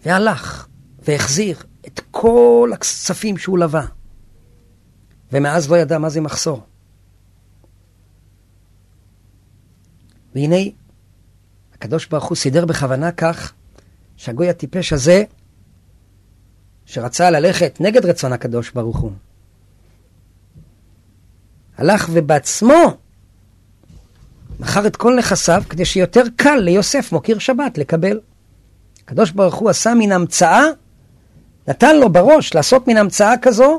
והלך והחזיר את כל הכספים שהוא לווה. ומאז לא ידע מה זה מחסור. והנה, הקדוש ברוך הוא סידר בכוונה כך, שהגוי הטיפש הזה, שרצה ללכת נגד רצון הקדוש ברוך הוא, הלך ובעצמו מכר את כל נכסיו, כדי שיותר קל ליוסף מוקיר שבת לקבל. הקדוש ברוך הוא עשה מן המצאה, נתן לו בראש לעשות מן המצאה כזו,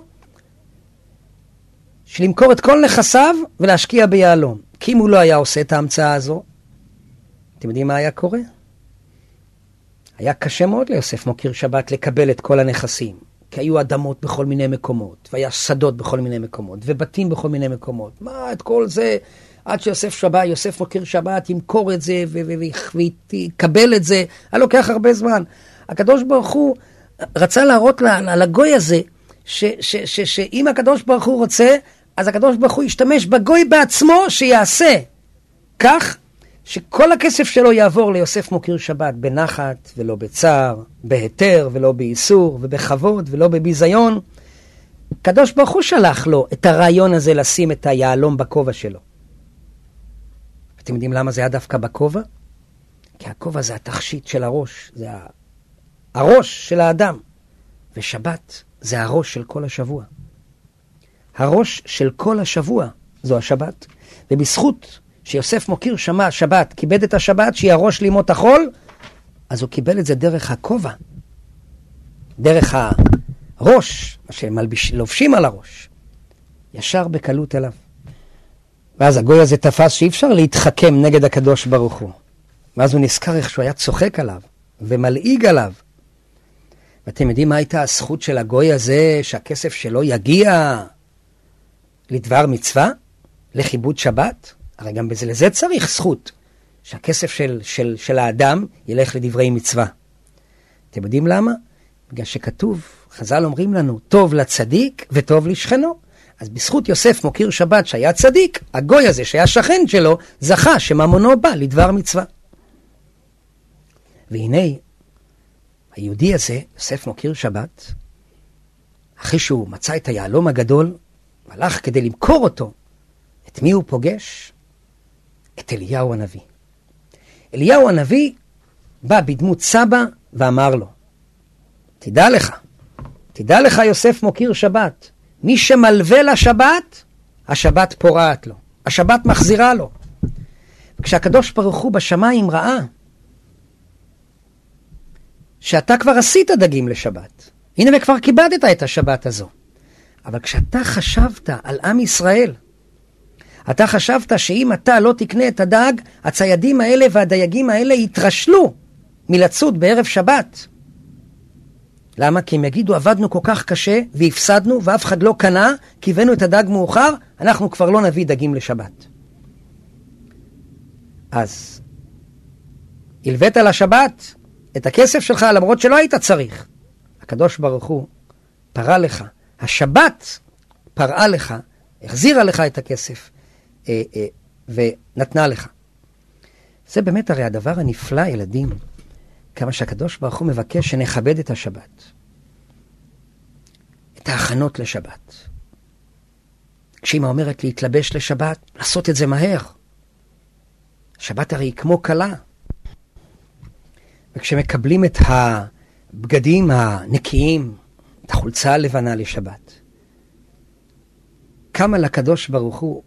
שלמכור את כל נכסיו ולהשקיע ביהלום. כי אם הוא לא היה עושה את ההמצאה הזו, אתם יודעים מה היה קורה? היה קשה מאוד ליוסף מוקיר שבת לקבל את כל הנכסים, כי היו אדמות בכל מיני מקומות, והיה שדות בכל מיני מקומות, ובתים בכל מיני מקומות. מה, את כל זה, עד יוסף מוקיר שבת, ימכור את זה, ויקבל את זה, היה לוקח הרבה זמן. הקדוש ברוך הוא רצה להראות לגוי הזה, שאם הקדוש ברוך הוא רוצה, אז הקדוש ברוך הוא ישתמש בגוי בעצמו שיעשה כך, שכל הכסף שלו יעבור ליוסף מוקיר שבת בנחת ולא בצער, בהיתר ולא באיסור, ובכבוד ולא בביזיון. הקדוש ברוך הוא שלח לו את הרעיון הזה לשים את היהלום בכובע שלו. אתם יודעים למה זה היה דווקא בכובע? כי הכובע זה התכשיט של הראש, זה הראש של האדם, ושבת זה הראש של כל השבוע. הראש של כל השבוע זו השבת, ובזכות שיוסף מוקיר שבת, כיבד את השבת שהיא הראש לימות החול, אז הוא קיבל את זה דרך הכובע, דרך הראש, מה שלובשים על הראש, ישר בקלות אליו. ואז הגוי הזה תפס שאי אפשר להתחכם נגד הקדוש ברוך הוא. ואז הוא נזכר איך שהוא היה צוחק עליו ומלעיג עליו. ואתם יודעים מה הייתה הזכות של הגוי הזה, שהכסף שלו יגיע לדבר מצווה, לכיבוד שבת? הרי גם לזה צריך זכות, שהכסף של האדם ילך לדברי מצווה. אתם יודעים למה? בגלל שכתוב, חז"ל אומרים לנו, טוב לצדיק וטוב לשכנו. אז בזכות יוסף מוקיר שבת שהיה צדיק, הגוי הזה שהיה שכן שלו, זכה שממונו בא לדבר מצווה. והנה, היהודי הזה, יוסף מוקיר שבת, אחרי שהוא מצא את היהלום הגדול, הלך כדי למכור אותו. את מי הוא פוגש? את אליהו הנביא. אליהו הנביא בא בדמות סבא ואמר לו, תדע לך יוסף מוקיר שבת, מי שמלווה לשבת, השבת פורעת לו, השבת מחזירה לו. כשהקדוש ברוך הוא בשמיים ראה שאתה כבר עשית דגים לשבת, הנה וכבר כיבדת את השבת הזו, אבל כשאתה חשבת על עם ישראל, אתה חשבת שאם אתה לא תקנה את הדג, הציידים האלה והדייגים האלה יתרשלו מלצוד בערב שבת. למה? כי הם יגידו, עבדנו כל כך קשה והפסדנו ואף אחד לא קנה, כי הבאנו את הדג מאוחר, אנחנו כבר לא נביא דגים לשבת. אז הלווית לשבת את הכסף שלך למרות שלא היית צריך. הקדוש ברוך הוא פרע לך, השבת פרעה לך, החזירה לך את הכסף ונתנה לך. זה באמת הרי הדבר הנפלא, ילדים, כמה שהקדוש ברוך הוא מבקש שנכבד את השבת, את ההכנות לשבת. כשאמא אומרת להתלבש לשבת, לעשות את זה מהר. שבת הרי היא כמו קלה. וכשמקבלים את הבגדים הנקיים, את החולצה הלבנה לשבת, כמה לקדוש ברוך הוא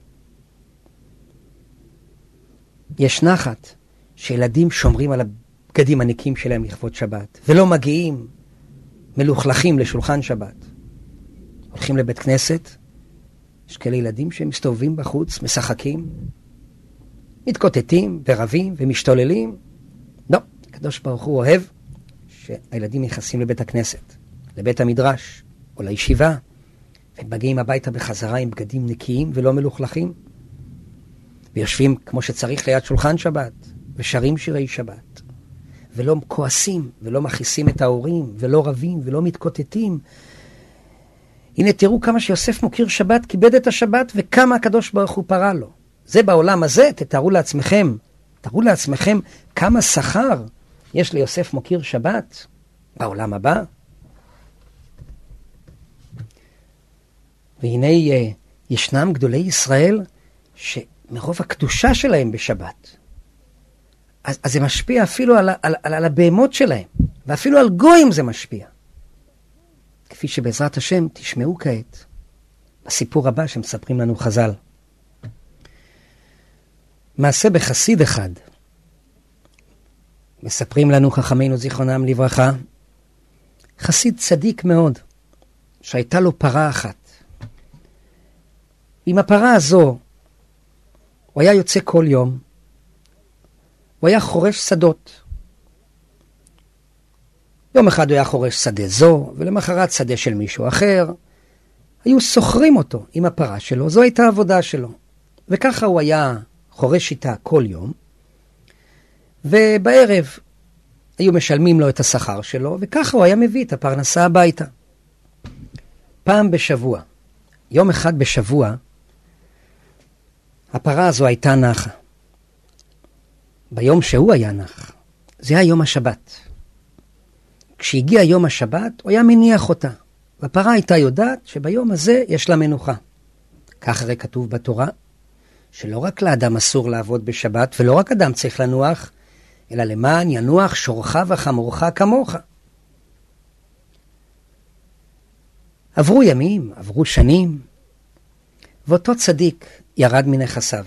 יש נחת שילדים שומרים על הבגדים הנקיים שלהם לכבוד שבת, ולא מגיעים מלוכלכים לשולחן שבת. הולכים לבית כנסת, יש כאלה ילדים שמסתובבים בחוץ, משחקים, מתקוטטים ורבים ומשתוללים. לא, הקדוש ברוך הוא אוהב שהילדים נכנסים לבית הכנסת, לבית המדרש או לישיבה, ומגיעים הביתה בחזרה עם בגדים נקיים ולא מלוכלכים, ויושבים כמו שצריך ליד שולחן שבת, ושרים שירי שבת, ולא כועסים, ולא מכעיסים את ההורים, ולא רבים, ולא מתקוטטים. הנה תראו כמה שיוסף מוקיר שבת, כיבד את השבת, וכמה הקדוש ברוך הוא פרע לו. זה בעולם הזה, תתארו לעצמכם, תארו לעצמכם כמה שכר יש ליוסף מוקיר שבת. בעולם הבא. והנה ישנם גדולי ישראל שמרוב הקדושה שלהם בשבת, אז זה משפיע אפילו על הבהמות שלהם, ואפילו על גויים זה משפיע. כפי שבעזרת השם תשמעו כעת בסיפור הבא שמספרים לנו חז"ל. מעשה בחסיד אחד. מספרים לנו חכמינו זיכרונם לברכה, חסיד צדיק מאוד, שהייתה לו פרה אחת. עם הפרה הזו הוא היה יוצא כל יום, הוא היה חורש שדות. יום אחד הוא היה חורש שדה זו, ולמחרת שדה של מישהו אחר. היו סוחרים אותו עם הפרה שלו, זו הייתה העבודה שלו. וככה הוא היה חורש איתה כל יום, ובערב היו משלמים לו את השכר שלו, וככה הוא היה מביא את הפרנסה הביתה. פעם בשבוע, יום אחד בשבוע, הפרה הזו הייתה נחה. ביום שהוא היה נח, זה היה יום השבת. כשהגיע יום השבת, הוא היה מניח אותה. והפרה הייתה יודעת שביום הזה יש לה מנוחה. כך הרי כתוב בתורה, שלא רק לאדם אסור לעבוד בשבת, ולא רק אדם צריך לנוח, אלא למען ינוח שורך וחמורך כמוך. עברו ימים, עברו שנים, ואותו צדיק ירד מנכסיו.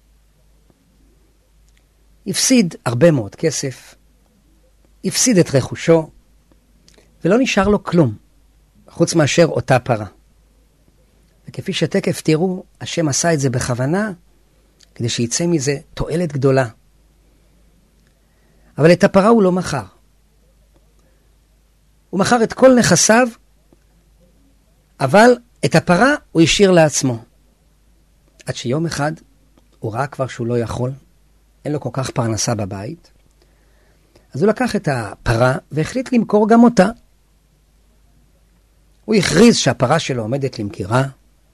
הפסיד הרבה מאוד כסף, הפסיד את רכושו, ולא נשאר לו כלום, חוץ מאשר אותה פרה. וכפי שתקף תראו, השם עשה את זה בכוונה, כדי שיצא מזה תועלת גדולה. אבל את הפרה הוא לא מכר. הוא מכר את כל נכסיו, אבל את הפרה הוא השאיר לעצמו. עד שיום אחד הוא ראה כבר שהוא לא יכול, אין לו כל כך פרנסה בבית, אז הוא לקח את הפרה והחליט למכור גם אותה. הוא הכריז שהפרה שלו עומדת למכירה,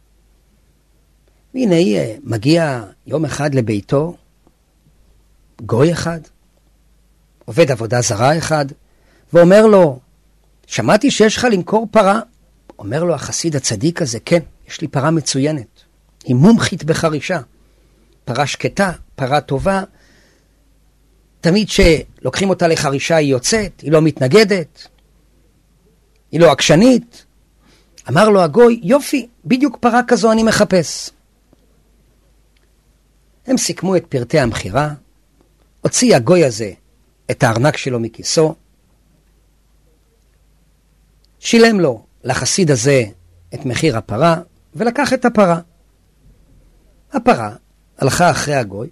והנה מגיע יום אחד לביתו, גוי אחד, עובד עבודה זרה אחד, ואומר לו, שמעתי שיש לך למכור פרה. אומר לו החסיד הצדיק הזה, כן, יש לי פרה מצוינת, היא מומחית בחרישה, פרה שקטה, פרה טובה, תמיד שלוקחים אותה לחרישה היא יוצאת, היא לא מתנגדת, היא לא עקשנית. אמר לו הגוי, יופי, בדיוק פרה כזו אני מחפש. הם סיכמו את פרטי המחירה, הוציא הגוי הזה את הארנק שלו מכיסו, שילם לו לחסיד הזה את מחיר הפרה, ולקח את הפרה. הפרה הלכה אחרי הגוי,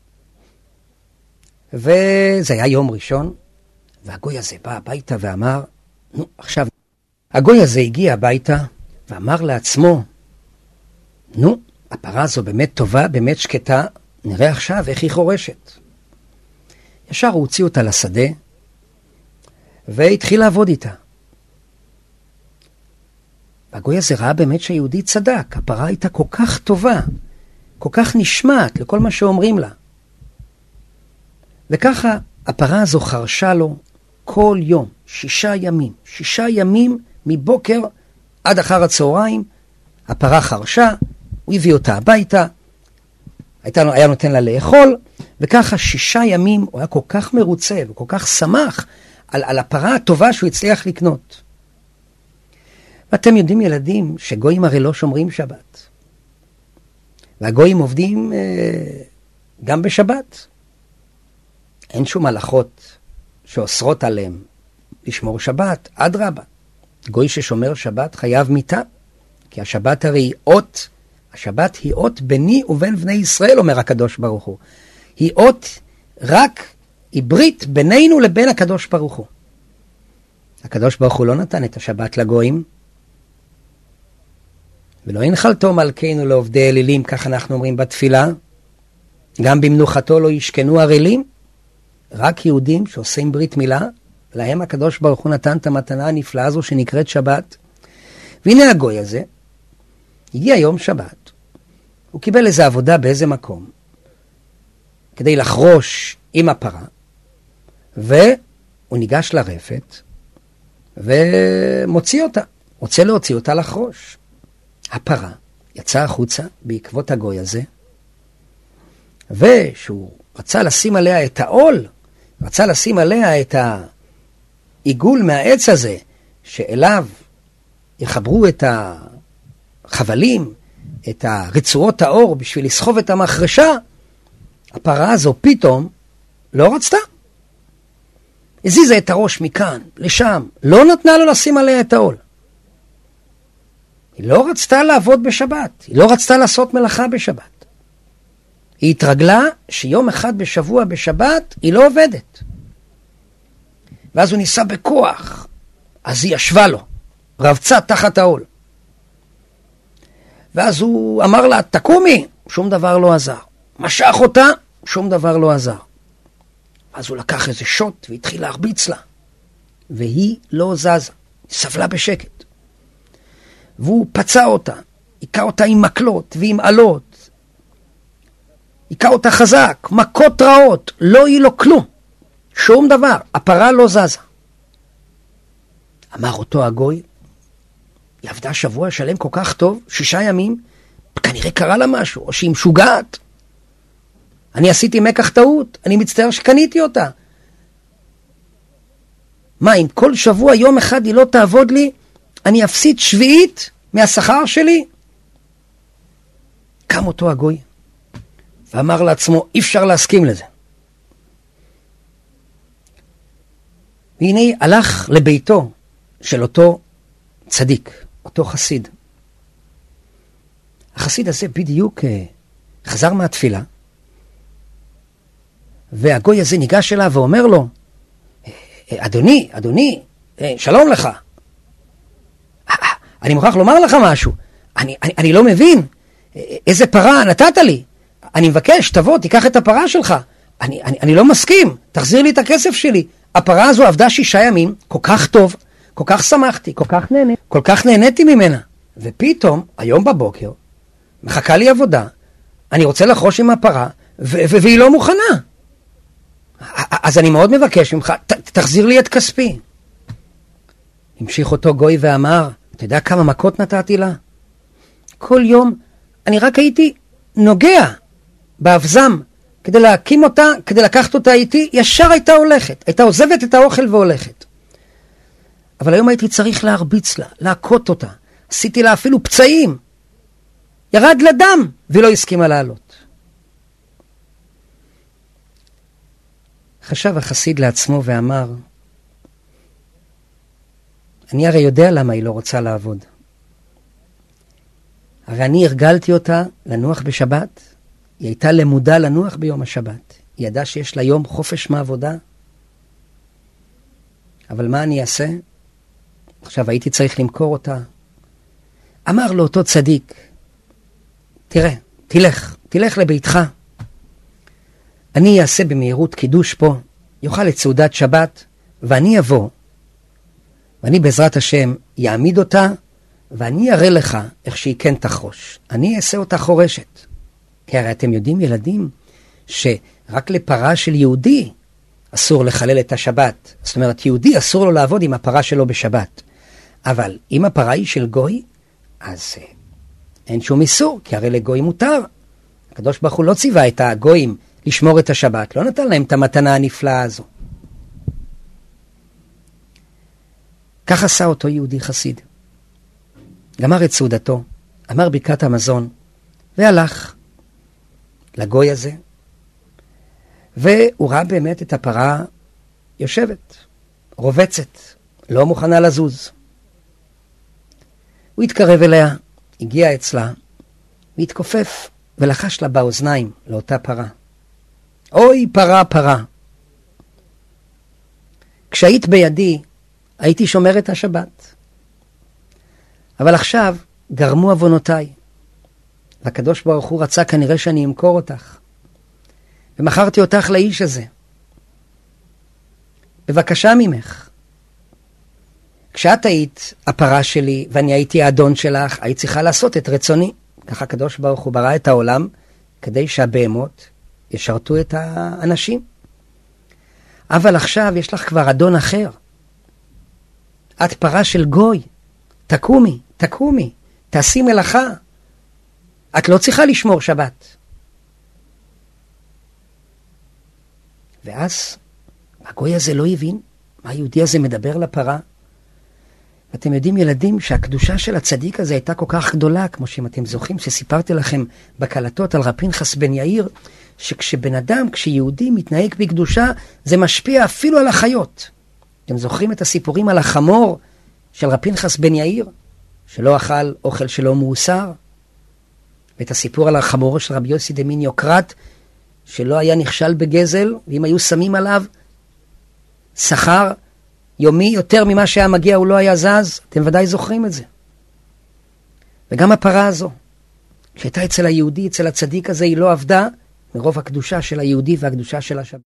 וזה היה יום ראשון, והגוי הזה בא הביתה ואמר, נו עכשיו, הגוי הזה הגיע הביתה ואמר לעצמו, נו, הפרה הזו באמת טובה, באמת שקטה, נראה עכשיו איך היא חורשת. ישר הוא הוציא אותה לשדה, והתחיל לעבוד איתה. והגוי הזה ראה באמת שהיהודי צדק, הפרה הייתה כל כך טובה, כל כך נשמעת לכל מה שאומרים לה. וככה הפרה הזו חרשה לו כל יום, 6 ימים. 6 ימים מבוקר עד אחר הצהריים, הפרה חרשה, הוא הביא אותה הביתה, היה נותן לה לאכול, וככה 6 ימים הוא היה כל כך מרוצה וכל כך שמח על הפרה הטובה שהוא הצליח לקנות. ואתם יודעים ילדים שגויים הרי לא שומרים שבת. והגויים עובדים גם בשבת. אין שום הלכות שאוסרות עליהם לשמור שבת, אדרבה. גוי ששומר שבת חייב מיתה, כי השבת הרי היא אות, השבת היא אות ביני ובין בני ישראל, אומר הקדוש ברוך הוא. היא אות רק, היא ברית בינינו לבין הקדוש ברוך הוא. הקדוש ברוך הוא לא נתן את השבת לגויים, ולא ינחלתו מלכנו לעובדי אלילים, כך אנחנו אומרים בתפילה, גם במנוחתו לא ישכנו ערלים, רק יהודים שעושים ברית מילה, להם הקדוש ברוך הוא נתן את המתנה הנפלאה הזו שנקראת שבת. והנה הגוי הזה, הגיע יום שבת, הוא קיבל איזו עבודה באיזה מקום, כדי לחרוש עם הפרה, והוא ניגש לרפת, ומוציא אותה, רוצה להוציא אותה לחרוש. הפרה יצאה החוצה בעקבות הגוי הזה, ושהוא רצה לשים עליה את העול, רצה לשים עליה את העיגול מהעץ הזה, שאליו יחברו את החבלים, את רצועות האור בשביל לסחוב את המחרשה, הפרה הזו פתאום לא רצתה. הזיזה את הראש מכאן, לשם, לא נתנה לו לשים עליה את העול. היא לא רצתה לעבוד בשבת, היא לא רצתה לעשות מלאכה בשבת. היא התרגלה שיום אחד בשבוע בשבת היא לא עובדת. ואז הוא ניסה בכוח, אז היא ישבה לו, רבצה תחת העול. ואז הוא אמר לה, תקומי, שום דבר לא עזר. משך אותה, שום דבר לא עזר. אז הוא לקח איזה שוט והתחיל להרביץ לה. והיא לא זזה, היא סבלה בשקט. והוא פצע אותה, היכה אותה עם מקלות ועם עלות. היכה אותה חזק, מכות רעות, לא יהיה לו כלום. שום דבר, הפרה לא זזה. אמר אותו הגוי, היא עבדה שבוע שלם כל כך טוב, 6 ימים, כנראה קרה לה משהו, או שהיא משוגעת. אני עשיתי מקח טעות, אני מצטער שקניתי אותה. מה, אם כל שבוע יום אחד היא לא תעבוד לי, אני אפסיד 1/7 מהשכר שלי? קם אותו הגוי, ואמר לעצמו, אי אפשר להסכים לזה. והנה הלך לביתו של אותו צדיק, אותו חסיד. החסיד הזה בדיוק חזר מהתפילה, והגוי הזה ניגש אליו ואומר לו, אדוני, שלום לך. אני מוכרח לומר לך משהו. אני לא מבין. איזה פרה נתת לי? אני מבקש, תבוא, תיקח את הפרה שלך. אני לא מסכים. תחזיר לי את הכסף שלי. הפרה הזו עבדה 6 ימים, כל כך טוב, כל כך שמחתי, כל כך נהניתי ממנה. ופתאום, היום בבוקר, מחכה לי עבודה, אני רוצה לחרוש עם הפרה, והיא לא מוכנה. אז אני מאוד מבקש ממך, תחזיר לי את כספי. המשיך אותו גוי ואמר, אתה יודע כמה מכות נתתי לה? כל יום אני רק הייתי נוגע באבזם כדי להקים אותה, כדי לקחת אותה איתי, ישר הייתה הולכת, הייתה עוזבת את האוכל והולכת. אבל היום הייתי צריך להרביץ לה, להכות אותה. עשיתי לה אפילו פצעים. ירד לדם, והיא לא הסכימה לעלות. חשב החסיד לעצמו ואמר, אני הרי יודע למה היא לא רוצה לעבוד. הרי אני הרגלתי אותה לנוח בשבת, היא הייתה למודה לנוח ביום השבת. היא ידעה שיש לה יום חופש מעבודה. אבל מה אני אעשה? עכשיו הייתי צריך למכור אותה. אמר לו אותו צדיק, תראה, תלך לביתך. אני אעשה במהירות קידוש פה, יאכל את סעודת שבת, ואני אבוא. ואני בעזרת השם יעמיד אותה, ואני אראה לך איך שהיא כן תחרוש. אני אעשה אותה חורשת. כי הרי אתם יודעים, ילדים, שרק לפרה של יהודי אסור לחלל את השבת. זאת אומרת, יהודי אסור לו לעבוד עם הפרה שלו בשבת. אבל אם הפרה היא של גוי, אז אין שום איסור, כי הרי לגוי מותר. הקדוש ברוך הוא לא ציווה את הגויים לשמור את השבת, לא נתן להם את המתנה הנפלאה הזו. כך עשה אותו יהודי חסיד. גמר את סעודתו, אמר ברכת המזון, והלך לגוי הזה, והוא ראה באמת את הפרה יושבת, רובצת, לא מוכנה לזוז. הוא התקרב אליה, הגיע אצלה, והתכופף ולחש לה באוזניים לאותה פרה. אוי פרה פרה, כשהיית בידי הייתי שומר את השבת, אבל עכשיו גרמו עוונותיי, והקדוש ברוך הוא רצה כנראה שאני אמכור אותך, ומכרתי אותך לאיש הזה. בבקשה ממך, כשאת היית הפרה שלי ואני הייתי האדון שלך, היית צריכה לעשות את רצוני. ככה הקדוש ברוך הוא ברא את העולם כדי שהבהמות ישרתו את האנשים. אבל עכשיו יש לך כבר אדון אחר. את פרה של גוי, תקומי, תקומי, תעשי מלאכה. את לא צריכה לשמור שבת. ואז הגוי הזה לא הבין מה היהודי הזה מדבר לפרה. אתם יודעים ילדים שהקדושה של הצדיק הזה הייתה כל כך גדולה, כמו שאם אתם זוכרים שסיפרתי לכם בקלטות על רב פנחס בן יאיר, שכשבן אדם, כשיהודי מתנהג בקדושה, זה משפיע אפילו על החיות. אתם זוכרים את הסיפורים על החמור של רב פנחס בן יאיר, שלא אכל אוכל שלא מאוסר? ואת הסיפור על החמור של רבי יוסי דמין יוקרת, שלא היה נכשל בגזל, ואם היו שמים עליו שכר יומי יותר ממה שהיה מגיע, הוא לא היה זז. אתם ודאי זוכרים את זה. וגם הפרה הזו, כשהייתה אצל היהודי, אצל הצדיק הזה, היא לא עבדה, מרוב הקדושה של היהודי והקדושה של השבת.